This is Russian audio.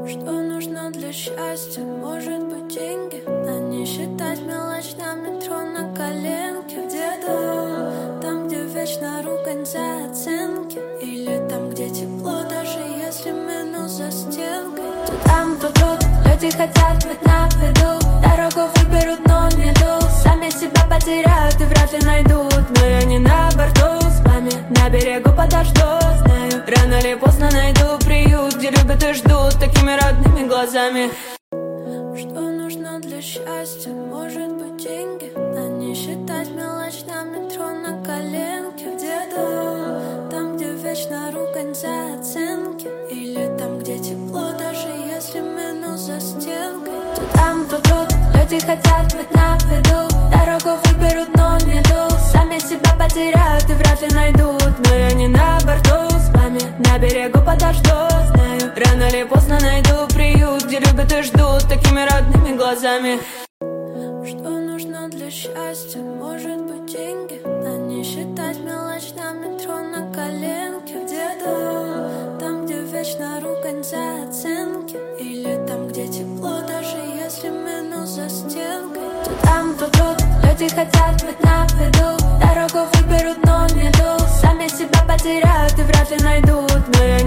Что нужно для счастья? Может быть деньги, а не считать мелочь на метро на коленке. Где-то там, где вечно ругань за оценки, или там, где тепло, даже если минус за стенкой. То там, то тут люди хотят быть на виду, дорогу выберут, но не идут, сами себя потеряют и вряд ли найдут. Но я не на борту с вами, на берегу подожду, знаю, рано или поздно найду приют, где любят и ждут такими родными глазами. Что нужно для счастья? Может быть деньги, а не считать мелочь на метро на коленке. Где-то там, где вечно ругань за оценки, или там, где тепло, даже если минус за стенкой. То там, то тут люди хотят быть на виду, дорогу выберут, но не идут, сами себя потеряют и вряд ли найдут. Но я не на борту с вами, на берегу подожду, знаю, рано или поздно найду приют, где любят и ждут такими родными глазами. Что нужно для счастья? Может быть деньги, а не считать мелочь на метро на коленке. Где-то там, где вечно ругань за оценки, или там, где тепло, даже если минус за стенкой. То там, то тут люди хотят быть на виду, дорогу выберут, но не идут, сами себя потеряют